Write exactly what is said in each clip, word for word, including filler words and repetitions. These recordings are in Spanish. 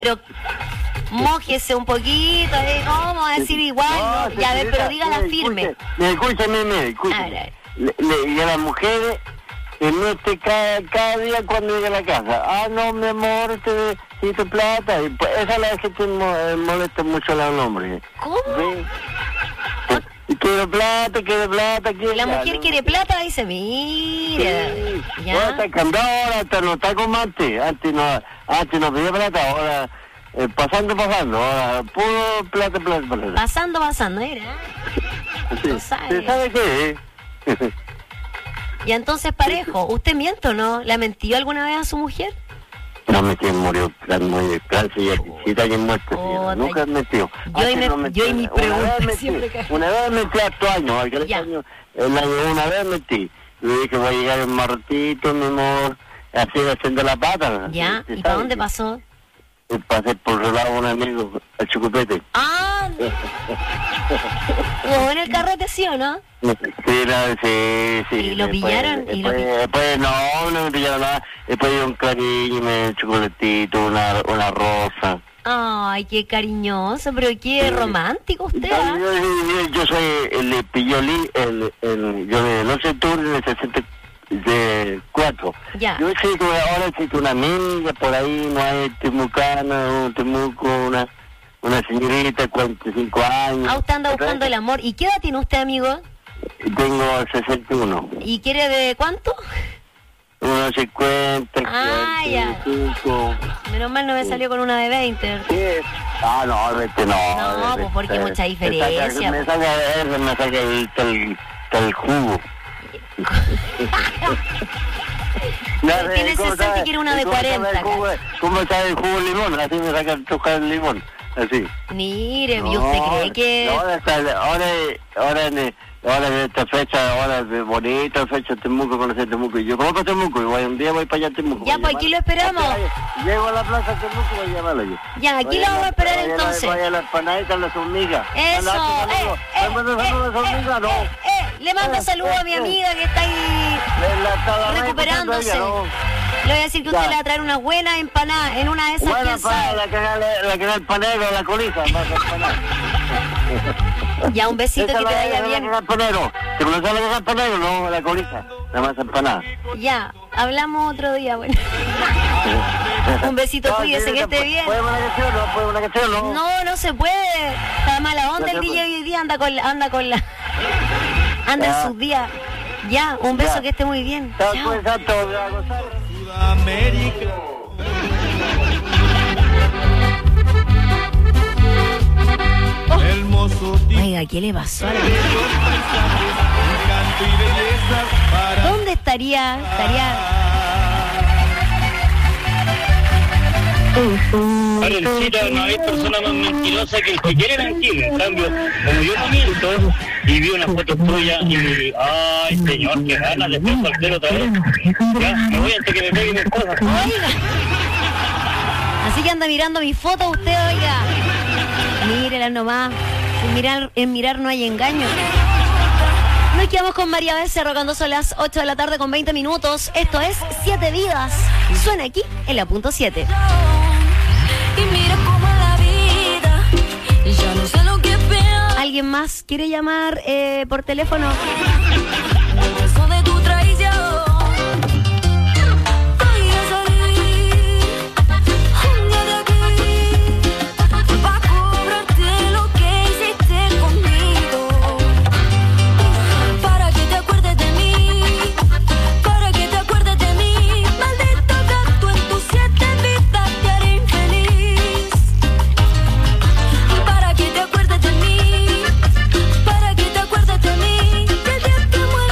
Pero mójese un poquito, ¿eh? ¿Cómo va a decir igual? No, no, ya, a ver, pero dígala firme. Me escucha, me, me escucha. Le, le, y a las mujeres se mete cada, cada día cuando llega a la casa. Ah, no, mi amor, te necesito plata. Y pues, esa es la que te molesta mucho a los hombres. ¿Cómo? ¿Sí? Y quiero plata, quiero plata, quiero La mujer plata. quiere plata, dice, mira. Sí. Ya. Ahora está cambiado, ahora hasta no está como antes. Antes no, antes no pedía plata, ahora eh, pasando, pasando. Ahora puro plata, plata, plata. Pasando, pasando, era. Sí. No sabe. ¿Usted sabe qué? Eh? Y entonces, parejo, ¿usted miente o no? ¿Le ha mentido alguna vez a su mujer? No me tiene murió, muy cáncer, ya quisiera que muerto, Oh, nunca he metido. Yo y, me, no yo y mi pregunta una vez siempre metí, que... una vez metí a tu año, al Ya. año, el año, una vez metí. Le dije, voy a llegar en martito, mi amor, así haciendo la pata. Ya, ¿sí ¿y para sabe? dónde pasó? Y pasé por el lado de un amigo, al Chucupete. Ah, ¿hubo en el carrete, sí o no? Sí, no, sí, sí. ¿Y lo después- pillaron? ¿Y lo Después, pi- después, no, no me pillaron nada. Después dio un cariño, me dio un chocolatito, una, una rosa. Ay, qué cariñoso, pero qué Sí. romántico usted, Yo, ¿ah? yo, yo- yo soy el pillolí, el, el, yo de los octubre del sesenta y cuatro. Ya. Yo sé que ahora existe una amiga por ahí, no hay temucana, un temuco, una, una señorita de cuarenta y cinco años. Ah, usted anda buscando el amor. ¿Y qué edad tiene usted, amigo? Tengo sesenta y uno. ¿Y quiere de cuánto? Unos cincuenta, Ah, ya. cuarenta y cinco. Menos mal no me salió con una de veinte. Sí. Ah, no, vete, no. No, vete, pues porque hay mucha me diferencia, saca- Me pues. saca, me saca el, el, el jugo. Pero tiene sesenta y quiere una de cuarenta, ¿Cómo sabe el jugo de limón? Así me saca el tocar el limón. Así. Mire, ¿y usted cree que...? No, ahora, está, ahora, ahora, en, ahora en esta fecha, ahora es bonita fecha Temuco, conocer Temuco. Y yo conozco Temuco, y voy, un día voy para allá a Temuco. Ya, voy a pues aquí lo llamar- esperamos. Llego a la plaza Temuco y voy a llamarlo yo. Ya, aquí Voy lo vamos a esperar vaya entonces. Vaya a las panaditas, las hormigas. Eso, Anda, eh, saludos. eh, ¿Me mandas eh, saludos a las eh, hormigas? No. eh, eh, le manda Eh, saludos a mi eh, amiga que está ahí Le- la estaba recuperándose. ella, ¿no? Le voy a decir que Ya. usted le va a traer una buena empanada en una de esas, Bueno, quién para sabe. la que da la que da el panero, la colisa, más el panero. Ya, un besito Esa que es te la- vaya la bien. que da el panero. ¿Te conoces la que da el panero? No, la colisa, la más empanada. Ya, hablamos otro día, bueno. Un besito, No, cuídese, sí, que esté ¿puede- bien. ¿Puede una canción? No, puede una canción, no. No, no se puede. Está mala onda No el se D J puede. hoy día, anda con la, anda con la, anda en Ya. sus días. Ya, un beso, Ya. que esté muy bien. Chao, Chao. pues, santo, a gozar. Sudamérica. Hermoso tipo, Oiga, ¿qué le pasó a la... encanto y belleza para ¿Dónde estaría? Estaría... Karencita, no hay persona más mentirosa que el que quiere mentir. En cambio, como yo no miento y vi una foto tuya y ay señor, qué ganas de ser soltero otra vez. Ya, me voy hasta que me peguen mis cosas. Oiga. Así que anda mirando mi foto usted, oiga. Mírela nomás. En mirar, en mirar no hay engaño. Nos quedamos con María Becerro cuando son las ocho de la tarde con veinte minutos. Esto es Siete Vidas. Suena aquí en la punto siete. Y mira cómo la vida, y ya no sé lo que es peor. ¿Alguien más quiere llamar eh, por teléfono? El beso de tu traición. Voy a salir un día de aquí pa' cobrarte lo que hiciste conmigo. Para que te acuerdes de mí, para que te acuerdes de mí. Maldito gato, en tus siete vidas te haré infeliz. Para que te acuerdes de mí, para que te acuerdes de mí. Que el día que muera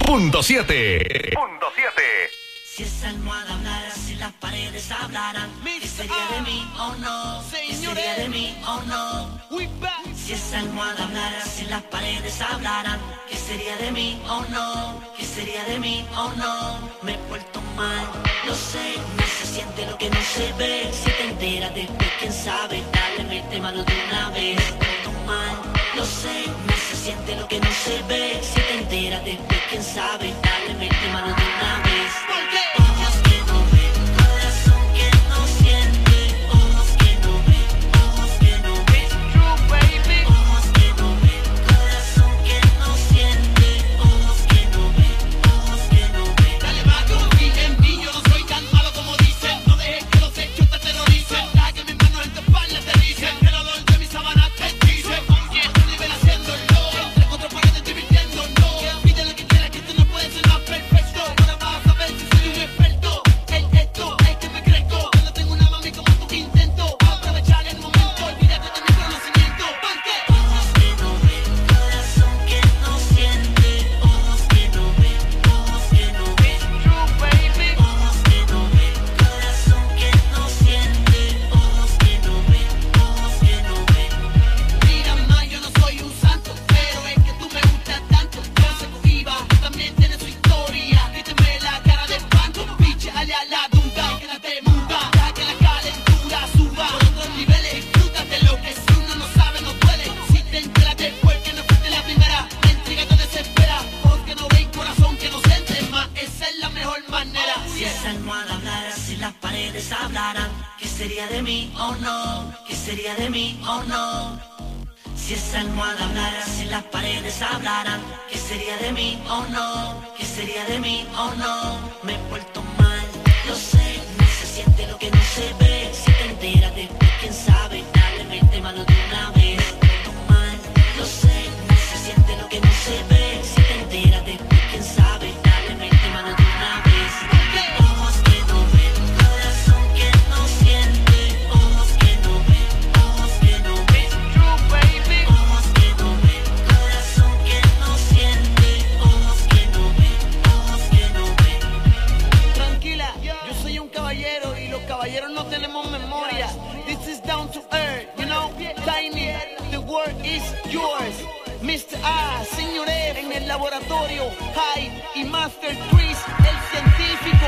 Punto siete. Punto siete. Si esa almohada hablara, si las paredes hablaran, ¿qué sería de mí o no? ¿Qué sería de mí o no? Si esa almohada hablara, si las paredes hablaran, ¿qué sería de mí o no? ¿Qué sería de mí o no? Me he vuelto mal, lo sé, no se siente lo que no se ve. Si te enteras después, quién sabe, dale, mete mano de una vez. Me he vuelto mal, lo sé, no se siente lo que no se ve. Si te enteras después, quién sabe, dale, mete mano de una vez. Ojos que no ven, corazón que no siente. Ojos que no ven, ojos que no ven. True, baby. Ojos que no ven, corazón que no siente. Ojos que no ven, ojos que no ven. Dale más, yo confío en mí, yo no soy tan malo como dicen. No dejes que los hechos te terroricen. Da que mis manos en tu espalda te dicen que el olor de mis sábanas te dice. Oye, este nivel haciéndolo, entre cuatro paredes divirtiéndonos. Pide lo que quieras, que tú no puedes ser más perfecto. Ahora vas a ver si soy un experto. El esto es que me crezco. Yo no tengo una mami como tú que intento aprovechar el momento. Olvídate de mi conocimiento. Porque ojos que no ven, corazón que no siente. Ojos que no ven, ojos que no ven. True, baby. Ojos que no ven, corazón que no siente. Ojos que no ven, ojos que no ven. Mira, ma, yo no soy un santo, pero es que tú me gustas tanto. Yo sé que viva, también tiene su historia. Quítame la cara de espanto, piche, ale a la duda. Quédate muda, ya que la calentura suba. Por otros niveles, disfrútate lo que si uno no sabe, no duele. Si te enteras después que no fuiste la primera, la intriga te desespera. Ojos que no ven, corazón que no siente más. Esa es la mejor manera. Si esa almohada hablara, si las paredes hablaran, ¿qué sería de mí o no? ¿Qué sería de mí o no? Si esa almohada hablara, si las paredes hablaran, ¿qué sería de mí o no? ¿Qué sería de mí o no? Me he vuelto mal, lo sé, no se siente lo que no se ve. Si te enteras después, quién sabe, dale, mete mano de una vez. Me he vuelto mal, lo sé, no se siente lo que no se ve. Si te enteras después, quién sabe, dale, mete mano de una vez. Ojos que no ven, corazón que no siente. Ojos que no ven, ojos que no ven. True, baby. Ojos que no ven, corazón que no siente. Ojos que no ven, ojos que no ven. Tranquila, yo soy un caballero y los caballeros no tenemos memoria. This is down to earth, you know. Tiny, the word is yours. mister A, señor F, en el laboratorio. High y Master Chris, el científico.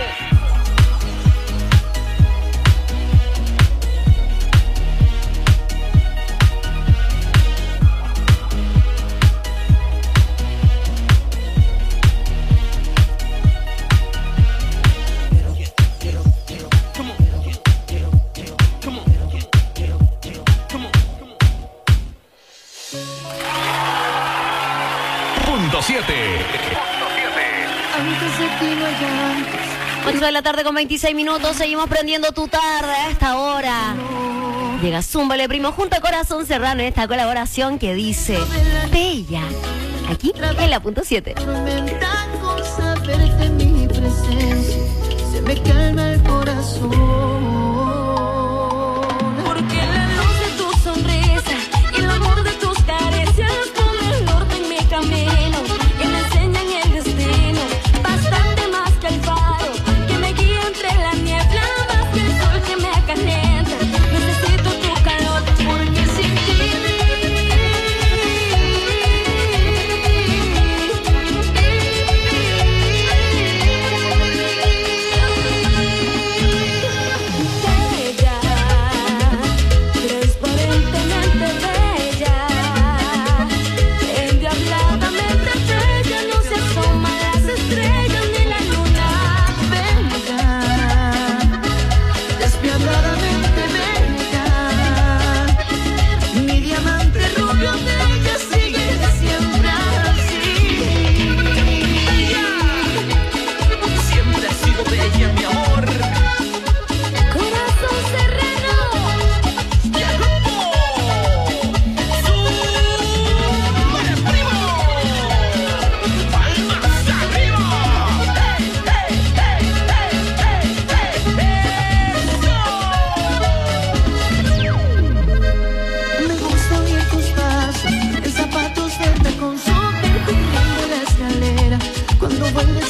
Come on, come on, come on. Punto siete. ocho de la tarde con veintiséis minutos. Seguimos prendiendo tu tarde a esta hora. Llega Zúmbale Primo junto a Corazón Serrano en esta colaboración que dice Bella. Aquí en la punto siete. Me da con saberte en mi presencia, se me calma el corazón. Porque la luz de tu sonrisa y el amor de tus caricias con el norte en mi camino y me enseñan el destino. Bastante más que el faro que me guía entre la niebla, más que el sol que me calienta. Necesito tu calor porque sin ti te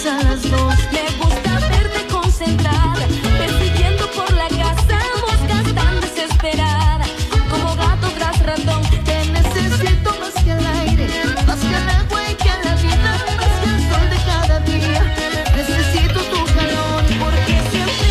a las dos. Me gusta verte concentrada, persiguiendo por la casa, moscas tan desesperada, como gato tras ratón. Te necesito más que el aire, más que el agua y que la vida, más que el sol de cada día. Necesito tu calor porque siempre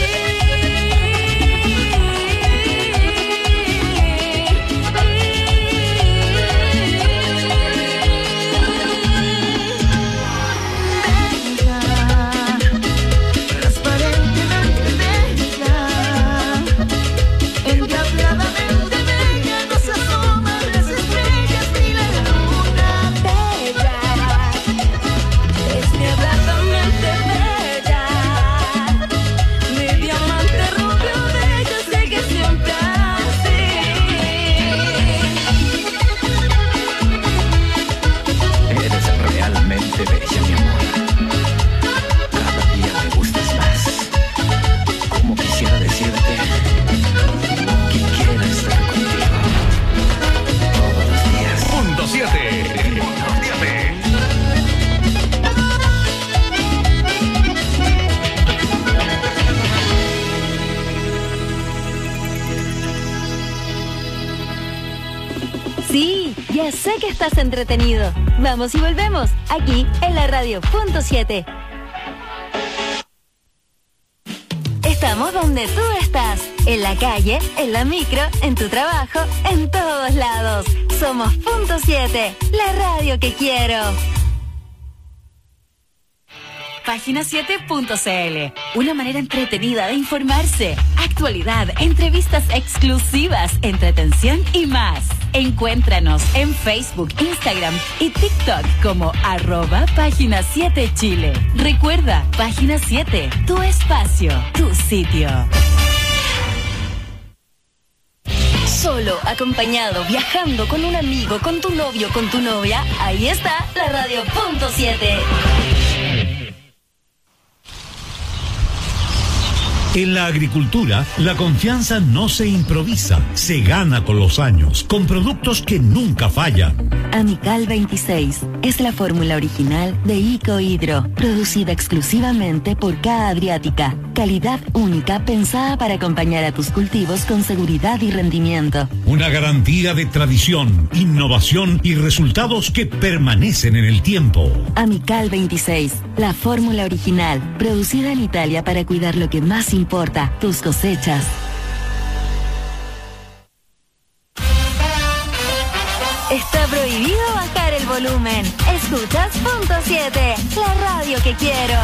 Ya sé que estás entretenido. Vamos y volvemos, aquí en la radio punto siete. Estamos donde tú estás, en la calle, en la micro, en tu trabajo, en todos lados. Somos punto siete, la radio que quiero. Página siete punto c l, una manera entretenida de informarse, actualidad, entrevistas exclusivas, entretención y más. Encuéntranos en Facebook, Instagram y TikTok como arroba Página siete Chile. Recuerda, Página siete, tu espacio, tu sitio. Solo, acompañado, viajando con un amigo, con tu novio, con tu novia, ahí está la radio punto siete. En la agricultura, la confianza no se improvisa, se gana con los años, con productos que nunca fallan. Amical veintiséis es la fórmula original de Icohidro, producida exclusivamente por K Adriática. Calidad única pensada para acompañar a tus cultivos con seguridad y rendimiento. Una garantía de tradición, innovación y resultados que permanecen en el tiempo. Amical veintiséis, la fórmula original, producida en Italia para cuidar lo que más importa, tus cosechas. Está prohibido bajar el volumen. Escuchas punto siete, la radio que quiero.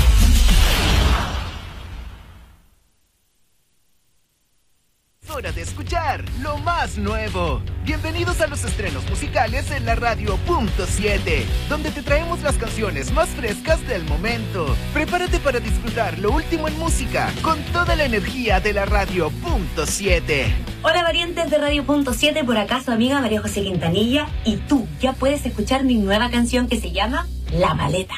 Hora de escuchar lo más nuevo. Bienvenidos a los estrenos musicales en la radio punto siete, donde te traemos las canciones más frescas del momento. Prepárate para disfrutar lo último en música con toda la energía de la radio punto siete. Hola variantes de radio punto siete, por acá su amiga María José Quintanilla, y tú ya puedes escuchar mi nueva canción que se llama La Maleta.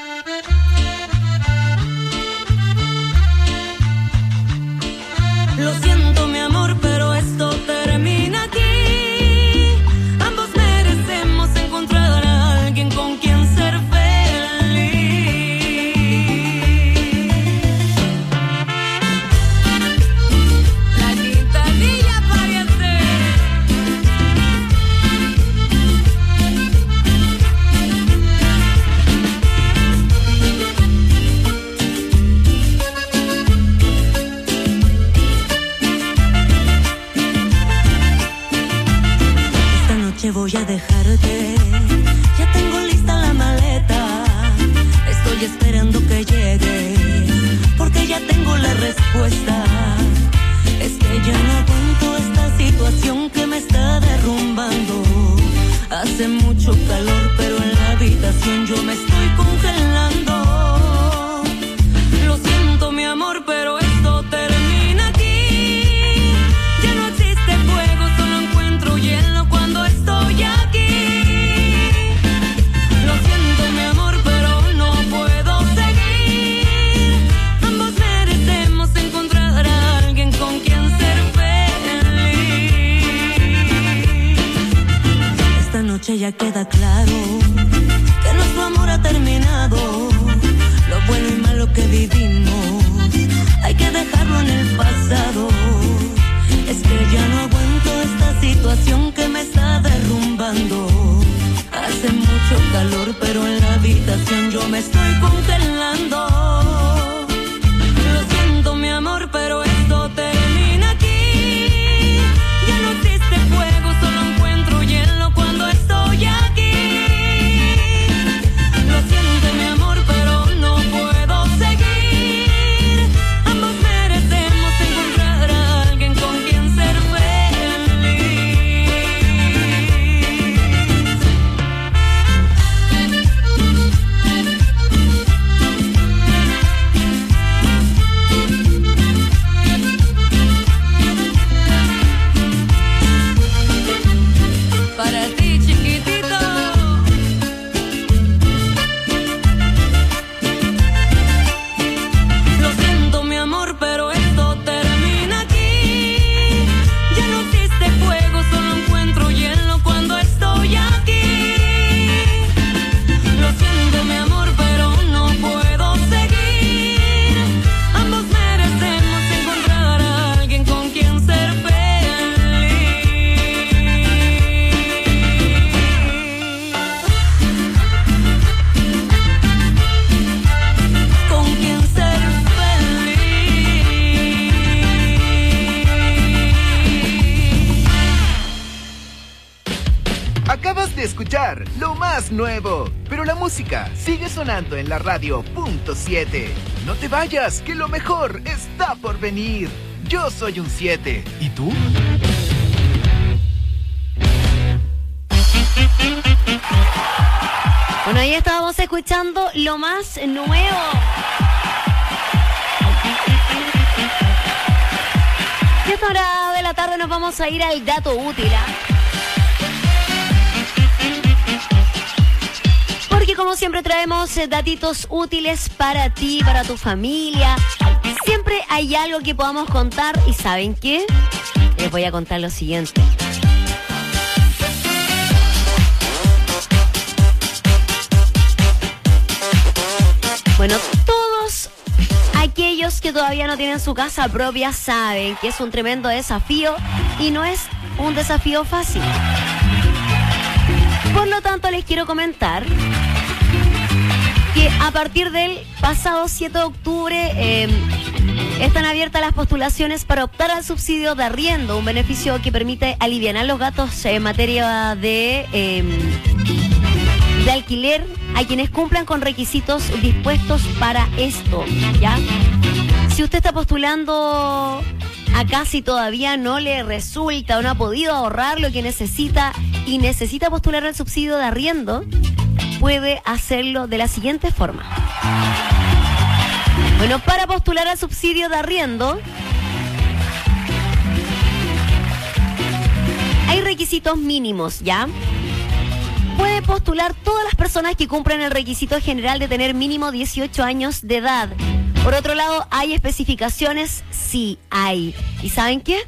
Lo siento mi amor, pero esto termina aquí. Ambos merecemos encontrar a alguien con quien ser feliz. La Quintanilla pariente. Voy a dejarte, ya tengo lista la maleta, estoy esperando que llegue, porque ya tengo la respuesta. Es que ya no aguanto esta situación que me está derrumbando. Hace mucho calor, pero en la habitación yo me estoy congelando. Lo siento mi amor, pero esto termina aquí. Ya no existe fuego, solo encuentro hielo cuando estoy aquí. Lo siento mi amor, pero no puedo seguir. Ambos merecemos encontrar a alguien con quien ser feliz. Esta noche ya queda claro que nuestro amor ha terminado. Lo bueno y malo que vivimos, hay que dejarlo en el pasado. Es que ya no aguanto esta situación que me está derrumbando. Hace mucho calor, pero en la habitación yo me estoy congelando. Lo siento, mi amor, pero esto termina aquí. Ya no existe fuego, solo encuentro hielo cuando estoy aquí. Lo siento, mi amor, pero no puedo seguir. Ambos merecemos encontrar a alguien con quien ser para ti, chiquitito. Lo siento, mi amor, pero esto termina aquí. Ya no existe fuego, solo encuentro hielo cuando estoy aquí. Lo siento, mi amor, pero no puedo seguir. Ambos merecemos encontrar a alguien con quien ser feliz. Con quien ser Acabas de escuchar lo más nuevo, pero la música sigue sonando en la radio punto siete. No te vayas, que lo mejor está por venir. Yo soy un siete. ¿Y tú? Bueno, ahí estábamos escuchando lo más nuevo. Y a esta hora de la tarde nos vamos a ir al dato útil, ¿ah? Porque como siempre traemos eh, datitos útiles para ti, para tu familia. Siempre hay algo que podamos contar y ¿saben qué? Les voy a contar lo siguiente. Bueno, todos aquellos que todavía no tienen su casa propia saben que es un tremendo desafío y no es un desafío fácil. Por lo tanto, les quiero comentar que a partir del pasado siete de octubre eh, están abiertas las postulaciones para optar al subsidio de arriendo, un beneficio que permite aliviar los gastos en materia de, eh, de alquiler a quienes cumplan con requisitos dispuestos para esto, ¿ya? Si usted está postulando acá, si todavía no le resulta o no ha podido ahorrar lo que necesita y necesita postular al subsidio de arriendo, puede hacerlo de la siguiente forma. Bueno, para postular al subsidio de arriendo hay requisitos mínimos, ¿ya? Puede postular todas las personas que cumplen el requisito general de tener mínimo dieciocho años de edad. Por otro lado, ¿hay especificaciones? Sí, hay. ¿Y saben qué?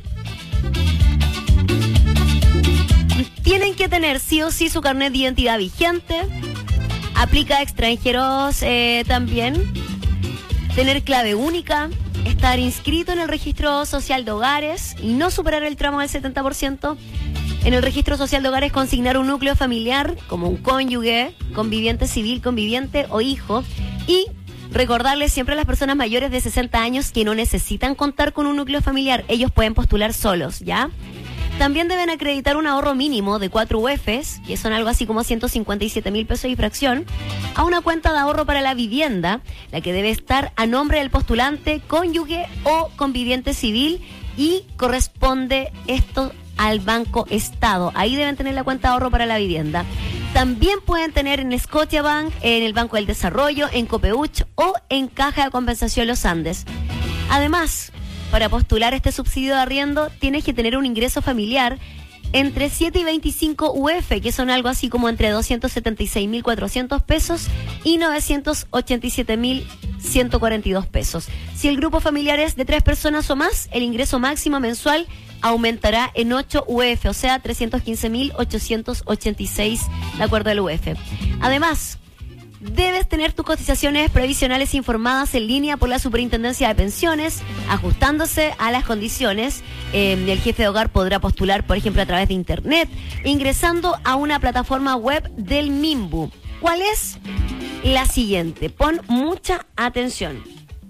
Tienen que tener sí o sí su carnet de identidad vigente. Aplica a extranjeros eh, también. Tener clave única. Estar inscrito en el registro social de hogares y no superar el tramo del setenta por ciento. En el registro social de hogares consignar un núcleo familiar como un cónyuge, conviviente civil, conviviente o hijo. Y recordarles siempre a las personas mayores de sesenta años que no necesitan contar con un núcleo familiar. Ellos pueden postular solos, ¿ya? También deben acreditar un ahorro mínimo de cuatro U Fs, que son algo así como ciento cincuenta y siete mil pesos y fracción, a una cuenta de ahorro para la vivienda, la que debe estar a nombre del postulante, cónyuge o conviviente civil, y corresponde esto al Banco Estado. Ahí deben tener la cuenta de ahorro para la vivienda. También pueden tener en Scotiabank, en el Banco del Desarrollo, en Copeuch o en Caja de Compensación Los Andes. Además, para postular este subsidio de arriendo, tienes que tener un ingreso familiar entre siete y veinticinco U F, que son algo así como entre doscientos setenta y seis mil cuatrocientos pesos y novecientos ochenta y siete mil ciento cuarenta y dos pesos. Si el grupo familiar es de tres personas o más, el ingreso máximo mensual aumentará en ocho U F, o sea, trescientos quince mil ochocientos ochenta y seis de acuerdo al U F. Además, Debes tener tus cotizaciones previsionales informadas en línea por la Superintendencia de Pensiones, ajustándose a las condiciones. Eh, el jefe de hogar podrá postular, por ejemplo, a través de internet, ingresando a una plataforma web del Minbu. ¿Cuál es? La siguiente. Pon mucha atención.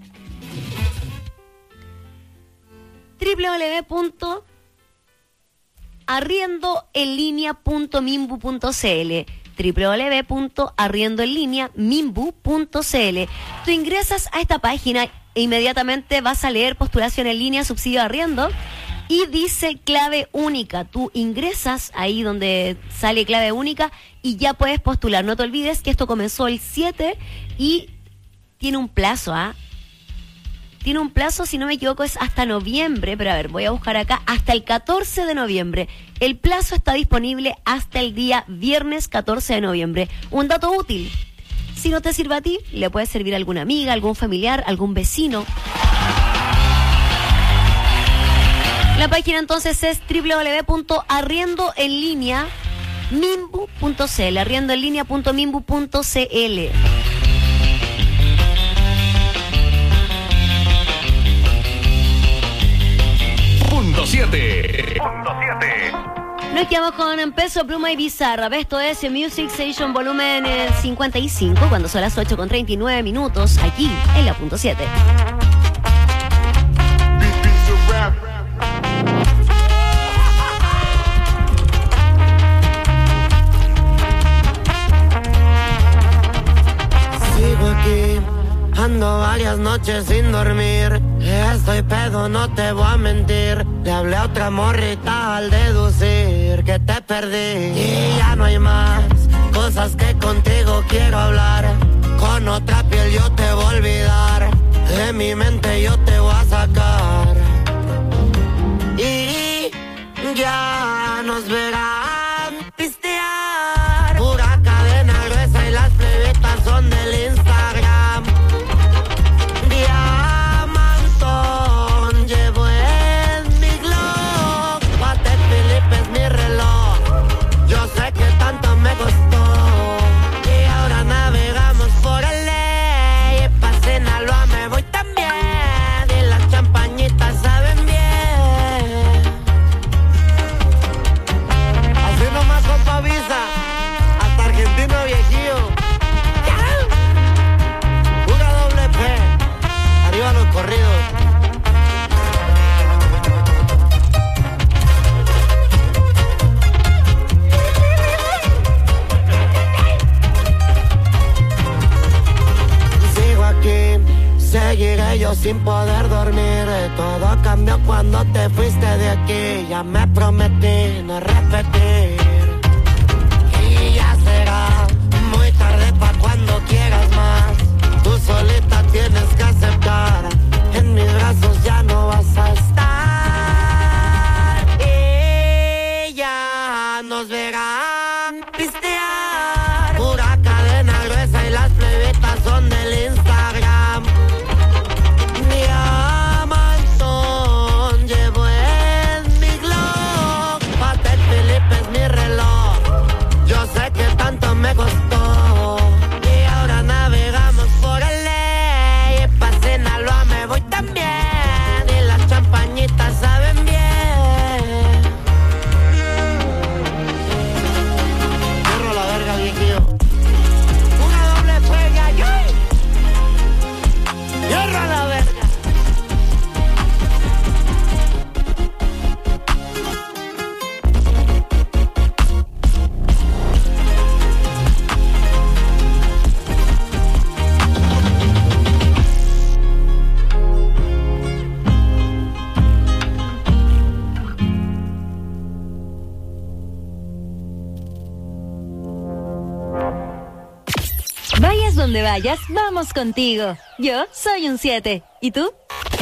doble u doble u doble u punto arriendo en línea punto minbu punto c l doble u doble u doble u punto arriendo en línea minbu punto c l. Tú ingresas a esta página e inmediatamente vas a leer postulación en línea, subsidio de arriendo, y dice clave única. Tú ingresas ahí donde sale clave única y ya puedes postular. No te olvides que esto comenzó el siete y tiene un plazo, ¿ah? ¿eh? Tiene un plazo, si no me equivoco, es hasta noviembre, pero a ver, voy a buscar acá, hasta el catorce de noviembre. El plazo está disponible hasta el día viernes catorce de noviembre. Un dato útil. Si no te sirve a ti, le puede servir a alguna amiga, algún familiar, algún vecino. La página entonces es doble u doble u doble u punto arriendo en línea minbu punto c l, arriendo en línea punto minbu punto c l. Punto siete. Punto siete. Nos quedamos con Peso Pluma y Bizarra. Esto es Music Station volumen cincuenta y cinco, cuando son las ocho con treinta y nueve minutos, aquí en la punto siete. Sigo aquí, ando varias noches sin dormir. Estoy pedo, no te voy a mentir. Le hablé a otra morrita al deducir que te perdí. Y ya no hay más cosas que contigo quiero hablar. Con otra piel yo te voy a olvidar. De mi mente yo te voy a sacar. Y ya nos verán pistear. Pura cadena gruesa y las plebitas son del Instagram. Diamantón llevo en mi Glock. Patek Philippe es mi reloj. Yo sé que tanto me costó. Y ahora navegamos por el ley. Pa' Sinaloa me voy también. Y las champañitas saben bien. Así nomás con Pavisa. Hasta argentino viejillo. Pura doble P. Arriba los corridos. Sigo aquí, seguiré yo sin poder dormir. Todo cambió cuando te fuiste de aquí. Ya me prometí no repetir. Y ya será muy tarde pa' cuando quieras más. Tú solita tienes que aceptar. En mis brazos ya no vas a estar. Y ya nos verán pistear. Pura cadena gruesa y las plebitas son del Instagram. Diamantón llevo en mi Glock. Patek Philippe es mi reloj. Yo sé que tanto me costó. Y ahora navegamos por el ley. Pa' Sinaloa me voy también. Y las champañitas saben bien. Cierro la verga, viejillo. Una doble pega, yo. Cierro la verga. Vayas donde vayas, vamos contigo. Yo soy un siete. ¿Y tú?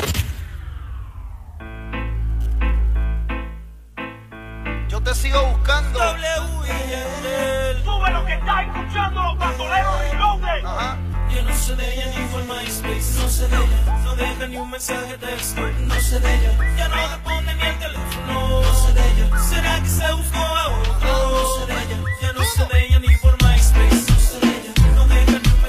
Yo te sigo buscando. Sube lo que está escuchando los bandoleros Reloaded. Ajá. Yo no sé de ella ni por MySpace, no sé de ella. No deja ni un mensaje de texto, no sé de ella. Ya no responde ni el teléfono, no sé de ella. ¿Será que se buscó a otro? No sé de ella. Ya no sé de ella ni por MySpace, no sé de ella. No deja ni un mensaje.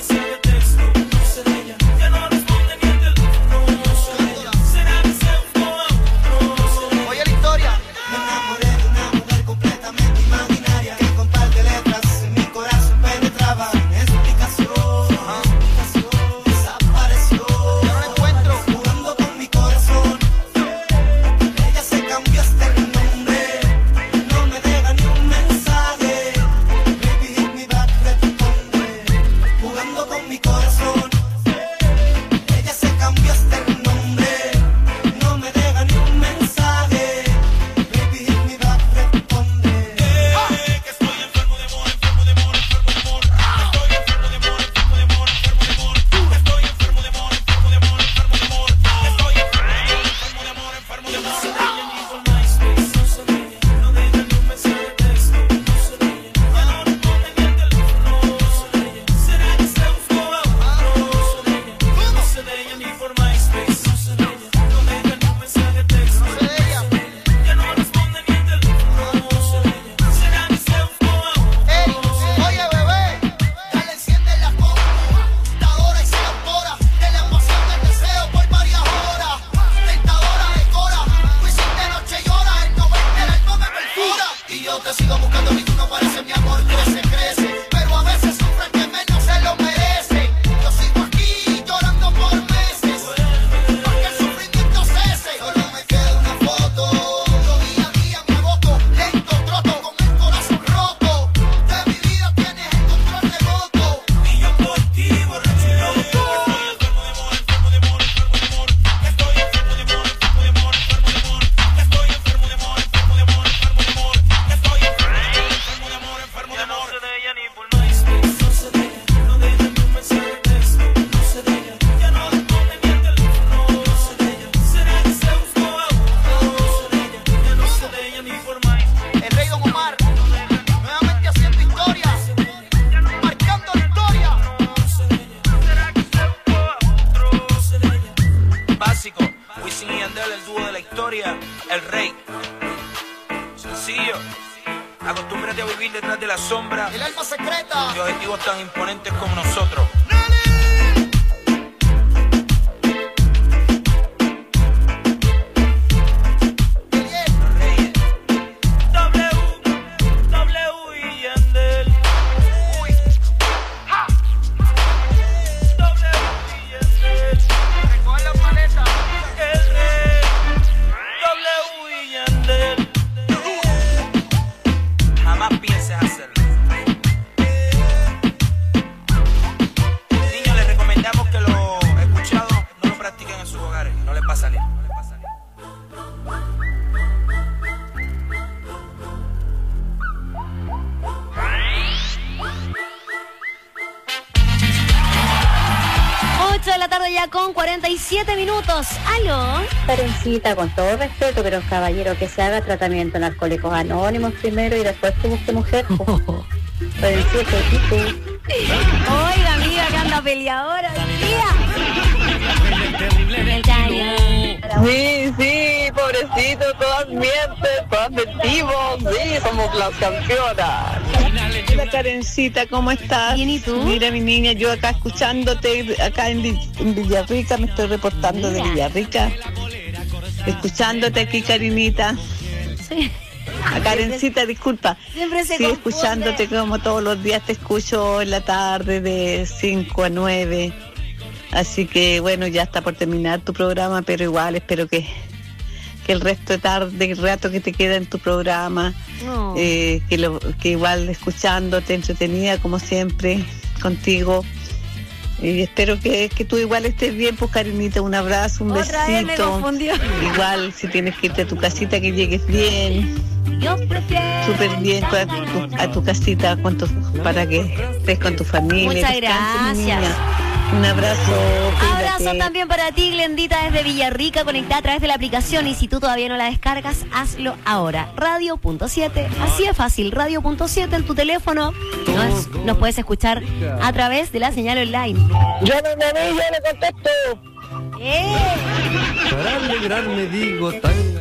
y objetivos tan imponentes como nosotros. Con cuarenta y siete minutos. ¿Aló? Karencita, con todo respeto, pero caballero, que se haga tratamiento en Alcohólicos Anónimos primero y después que busque mujer. Karencita, ¿y tú? Oiga, amiga, que anda peleadora, tía. Sí, sí, pobrecito, todas mienten, todas mentimos, sí, somos las campeonas. Hola Karencita, ¿cómo estás? Bien, ¿y tú? Mira mi niña, yo acá escuchándote, acá en, en Villarrica, me estoy reportando Mira. de Villarrica. Escuchándote aquí, Karinita. Sí. A Karencita, disculpa. Siempre se Sí, confunde. escuchándote como todos los días te escucho en la tarde de cinco a nueve. Así que bueno, ya está por terminar tu programa, pero igual espero que, que el resto de tarde, el rato que te queda en tu programa, No. eh, que, lo, que igual escuchándote, entretenida como siempre, contigo. Y espero que, que tú igual estés bien, pues Karinita, un abrazo, un Otra vez me besito. confundió. Igual, si tienes que irte a tu casita, que llegues bien. Yo prefiero. Súper bien a tu, a tu casita con tu, para que estés con tu familia. Muchas Descanse, mi gracias. niña. Un abrazo. Abrazo cuídate. también para ti, Glendita, desde Villarrica, conectada a través de la aplicación. Y si tú todavía no la descargas, hazlo ahora. Radio punto siete, así es fácil. Radio punto siete en tu teléfono. Nos, nos puedes escuchar a través de la señal online. Llámame a mí, yo le contesto. ¡Eh! Grande, grande, digo, tan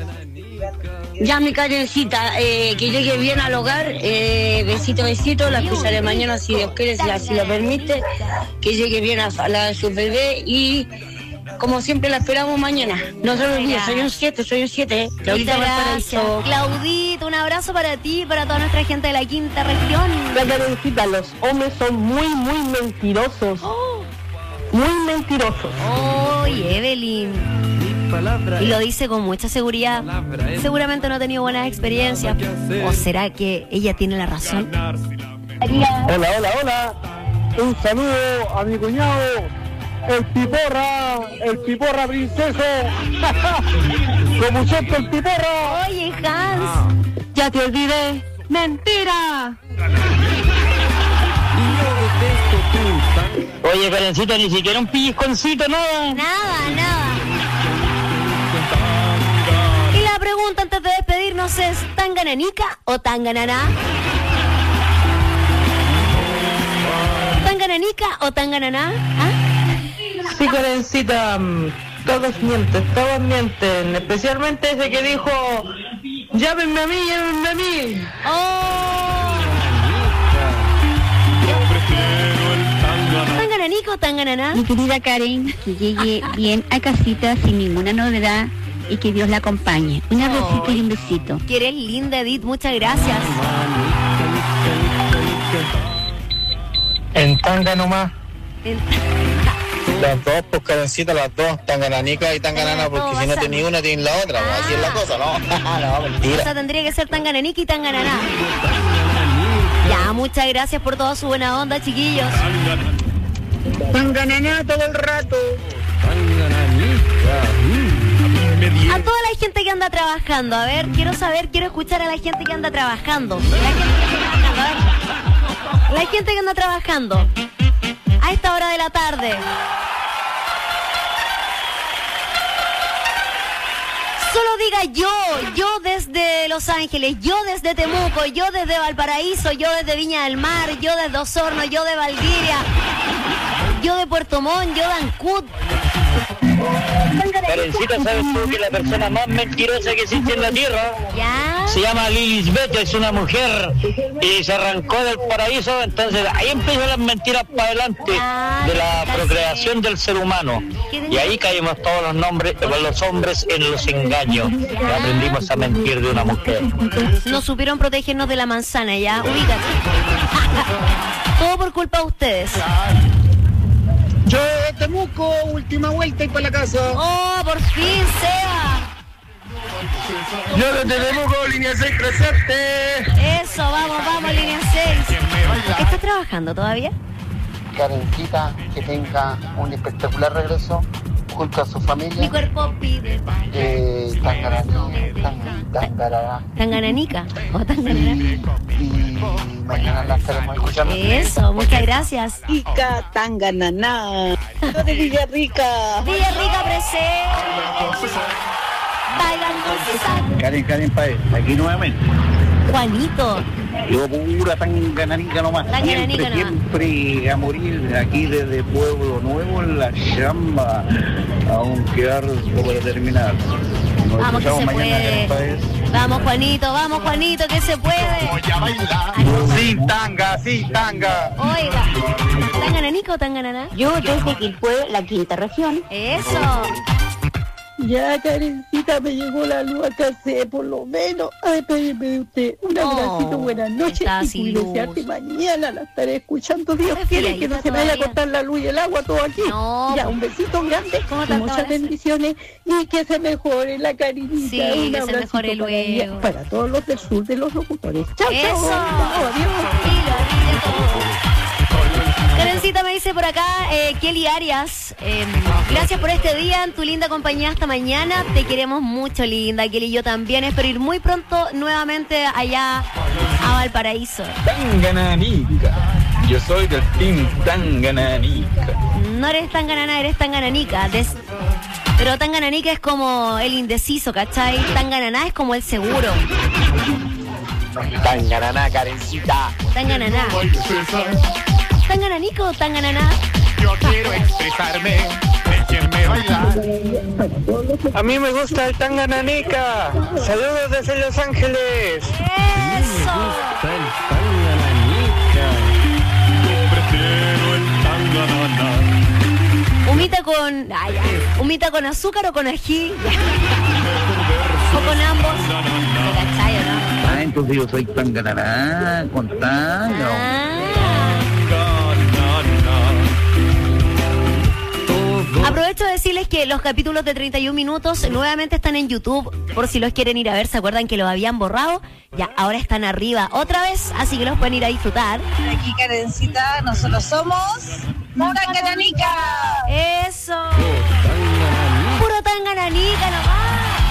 Ya, mi Karencita, eh, que llegue bien al hogar, eh, besito, besito, la escucharé mañana si Dios quiere, si así lo permite, que llegue bien a la de su bebé y como siempre la esperamos mañana. No se lo olvide, soy un siete, soy un siete. Claudita Muchas gracias. Valparaíso. Claudita, un abrazo para ti y para toda nuestra gente de la quinta región. La Karencita, los hombres son muy, muy mentirosos. Oh. Muy mentirosos. Oye, Evelyn. Y lo dice con mucha seguridad. Seguramente no ha tenido buenas experiencias. ¿O será que ella tiene la razón? Hola, hola, hola. Un saludo a mi cuñado, el Piporra, el Piporra princeso. Como siempre el Piporra. Oye, Hans. Ya te olvidé. ¡Mentira! Oye, Karencita, ni siquiera un pellizconcito, nada. Nada, nada. Y la pregunta antes de despedirnos es: ¿tangananica o tangananá? ¿Tangananica o tangananá? ¿Ah? Sí, Karencita, todos mienten, todos mienten, especialmente ese que dijo, llámenme a mí, llámenme a mí. ¡Oh! ¿Tangananica o tangananá? Mi querida Karen, que llegue bien a casita sin ninguna novedad y que Dios la acompañe. Un abracito Oh, y un besito. que eres linda, Edith, muchas gracias. En tanga nomás. En- Las dos, pues Karencita, las dos, tangananica y tanganana, porque si no tenés una, tenés la otra, pues, así es la cosa, ¿no? No, O mentira. sea, tendría que ser tangananica y tangananá. Ya, muchas gracias por toda su buena onda, chiquillos. Tangananá todo el rato. A toda la gente que anda trabajando, a ver, quiero saber, quiero escuchar a la gente que anda trabajando. La gente que anda trabajando, a ver. La gente que anda trabajando a esta hora de la tarde. Solo diga yo, yo desde Los Ángeles, yo desde Temuco, yo desde Valparaíso, yo desde Viña del Mar, yo desde Osorno, yo de Valdivia, yo de Puerto Montt, yo de Ancud. Karencita, ¿sabes tú que la persona más mentirosa que existe en la Tierra ¿Ya? se llama Lilisbeth? Es una mujer y se arrancó del paraíso, entonces ahí empiezan las mentiras para adelante de la procreación del ser humano. Y ahí caímos todos los nombres, los hombres en los engaños. Y aprendimos a mentir de una mujer. No supieron protegernos de la manzana, ya, ubícate. Todo por culpa de ustedes. Yo de Temuco, última vuelta y para la casa. ¡Oh, por fin, Seba! Yo desde Temuco, línea seis, presente. Eso, vamos, vamos, línea seis. ¿Estás trabajando todavía? Karencita, que tenga un espectacular regreso junto a su familia. Mi cuerpo pide. Eh, Tangarani, tan, tangarara. ¿Tangananica? ¿O Tanganana? Y mañana la estaremos escuchando. Eso, muchas gracias. Ica Tangananá. Yo de Villarrica. Villarrica presente. Bailando. Karen, Karen Paez, aquí nuevamente. Juanito. Yo pura Tangananica nomás. Tangananica Siempre, nomás. siempre a morir aquí desde Pueblo Nuevo en la chamba. Aún quedar para terminar. Nos Vamos que escuchamos se mañana, puede. Karen Paez. Vamos, Juanito, vamos, Juanito, que se puede. Sin tanga, sin tanga. Oiga, ¿Tangananica o Tangananá? Yo desde Quilpué, la quinta región. Eso. Ya, Karencita, me llegó la luz a casé, por lo menos. Ay, pédeme de usted. Un abracito, Oh, buenas noches. está Y sin cuídese luz. harto y mañana la estaré escuchando. Dios Ay, quiere que no friadita se me vaya a todavía. cortar la luz y el agua, todo aquí. No. Ya, un besito grande. ¿Cómo Y tanto muchas abrazo? bendiciones. Y que se mejore la Karencita. Sí, un que se abracito mejore para ella, luego. para todos los del sur de los locutores. Chao, Eso. chao. Adiós. Karencita me dice por acá, eh, Kelly Arias, eh, gracias por este día, en tu linda compañía hasta mañana, te queremos mucho, linda, Kelly, yo también, espero ir muy pronto nuevamente allá a Valparaíso. Tangananica. Yo soy del team Tangananica. No eres tan ganana, eres tan gananica, des- pero tan gananica es como el indeciso, ¿cachai? Tan gananá es como el seguro, Tangananá, Karencita. tan gananá. ¿Tan gananico o tan gananá? Yo quiero expresarme, déjenme bailar. A mí me gusta el Tangananica. Saludos desde Los Ángeles. ¡Eso! Está el Tangananica. Yo prefiero el Tangananá. Humita con... Ay, ya. ¿Humita con azúcar o con ají? ¿O con ambos? ¿Te cachai o no? Ah, entonces yo soy Tangananá, con tanga. Ah. Aprovecho de decirles que los capítulos de treinta y un minutos nuevamente están en YouTube, por si los quieren ir a ver. ¿Se acuerdan que los habían borrado? Ya, ahora están arriba otra vez, así que los pueden ir a disfrutar. Aquí, Karencita, nosotros somos una cananica. Eso. Puro tangananica nomás.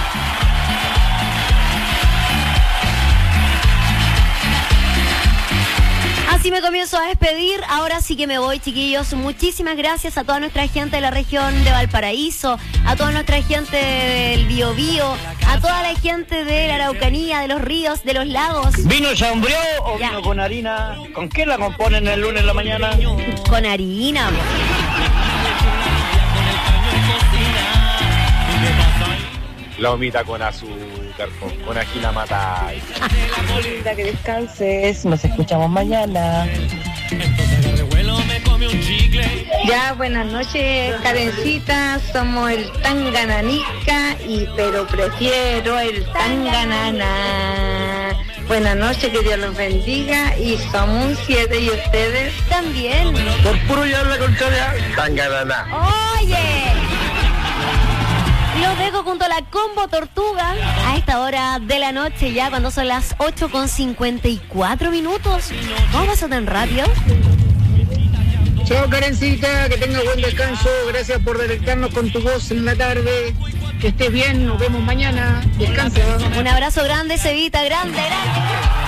Así me comienzo a despedir. Ahora sí que me voy, chiquillos. Muchísimas gracias a toda nuestra gente de la región de Valparaíso, a toda nuestra gente del Biobío, a toda la gente de la Araucanía, de los ríos, de los lagos. ¿Vino chambrió o Ya. vino con harina? ¿Con qué la componen el lunes en la mañana? Con harina. La humita con azúcar, con, con ají la mata. Linda, que descanses. Nos escuchamos mañana. Ya, buenas noches, Karencita. Somos el Tangananica, y pero prefiero el Tanganana. Buenas noches, que Dios los bendiga. Y somos un siete, y ustedes también. Por puro ya la contraria, Tangananá. Oye. Los dejo junto a la Combo Tortuga a esta hora de la noche, ya cuando son las ocho con cincuenta y cuatro minutos. ¿Cómo pasa tan rápido? Chao, Karencita, que tenga buen descanso. Gracias por deleitarnos con tu voz en la tarde. Que estés bien, nos vemos mañana. Descansa. Un abrazo grande, Cevita, grande, grande.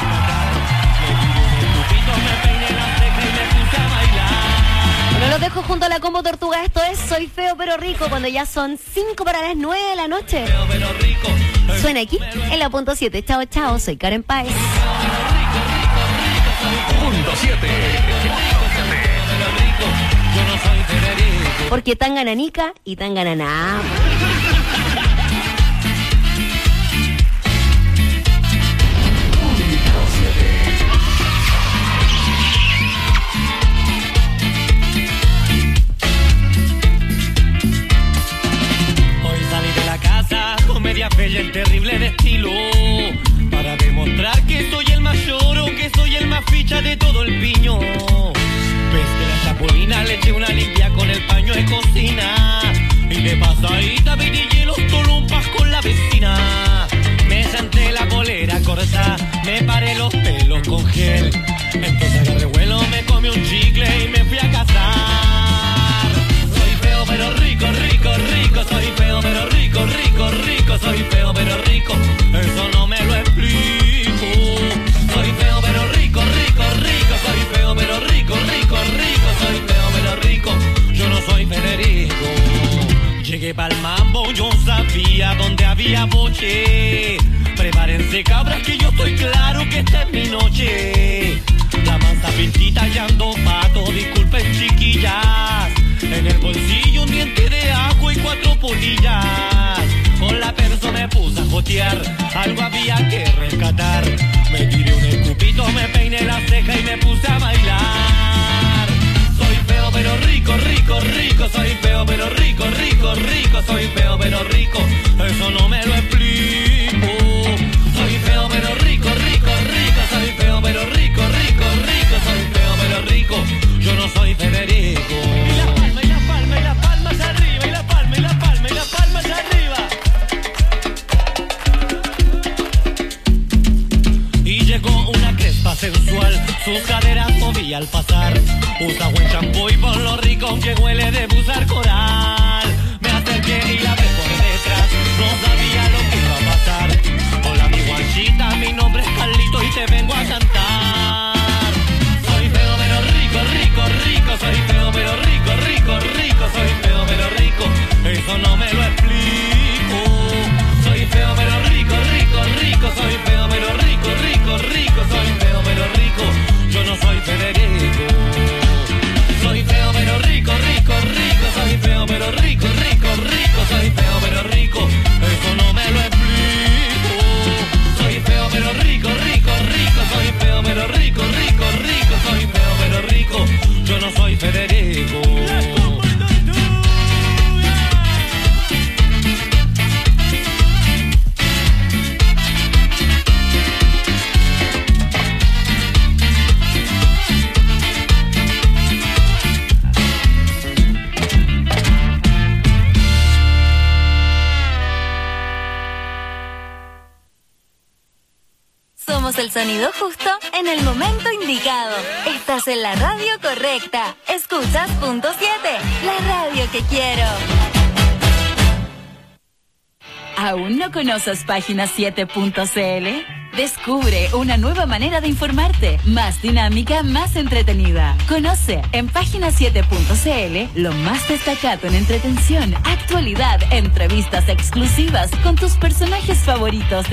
Bueno, los dejo junto a la Combo Tortuga. Esto es Soy Feo Pero Rico, cuando ya son cinco para las nueve de la noche. Suena aquí en la punto siete. Chao, chao, soy Karen Páez. Punto siete. Yo no soy Federico. Porque tan gananica y tan gananá. Media bella, el terrible de estilo, para demostrar que soy el mayor o que soy el más ficha de todo el piño. Ves que la chapulina le eché una limpia con el paño de cocina, y de pasadita pedí hielos tolumpas con la vecina. Me senté la polera corta, me paré los pelos con gel, entonces agarré vuelo, me comí un chicle y me fui a casar. Soy feo pero rico, rico, rico, soy feo pero rico, rico, rico, soy feo pero rico, eso no me lo explico. Soy feo pero rico, rico, rico, soy feo pero rico, rico, rico, soy feo pero rico, yo no soy Federico. Llegué pa'l mambo, yo sabía dónde había boche. Prepárense cabras que yo estoy claro que esta es mi noche. La mansa pintita y ando pato, disculpen chiquillas. En el bolsillo un diente de ajo y cuatro polillas. Con la perso me puse a jotear, algo había que rescatar. Me tiré un escupito, me peiné la ceja y me puse a bailar. Soy feo pero rico, rico, rico, soy feo pero rico, rico, rico, soy feo pero rico, eso no me lo explico. Soy feo pero rico, rico, rico, soy feo pero rico, rico, rico, soy feo pero rico, yo no soy Federico. Y la palma, y la palma, y la palma hacia arriba, y la palma, y la palma, y la palma hacia arriba. Y llegó una crespa sensual, sus caderas movía al pasar. Usa buen champú y por lo rico que huele de busar coral. Me acerqué y la ves por detrás, no sabía lo que iba a pasar. Hola mi guachita, mi nombre es Carlito y te vengo a cantar. Soy feo pero rico, rico, rico, soy feo pero rico, rico, rico, soy feo pero rico, eso no me lo explico. Soy feo pero rico, rico, rico, soy feo pero rico, rico, rico, soy feo pero rico, yo no soy Federico. Soy feo pero rico, rico, rico, soy feo pero rico, rico, rico, soy feo pero rico, eso no me lo explico. Soy feo pero rico, rico, rico, soy feo pero rico, rico, rico, soy feo pero rico, yo no soy Federico. Somos el sonido justo en el momento indicado. Estás en la radio correcta. Escuchas punto siete, la radio que quiero. ¿Aún no conoces página siete punto c l? Descubre una nueva manera de informarte, más dinámica, más entretenida. Conoce en página siete punto c l lo más destacado en entretención, actualidad, entrevistas exclusivas con tus personajes favoritos de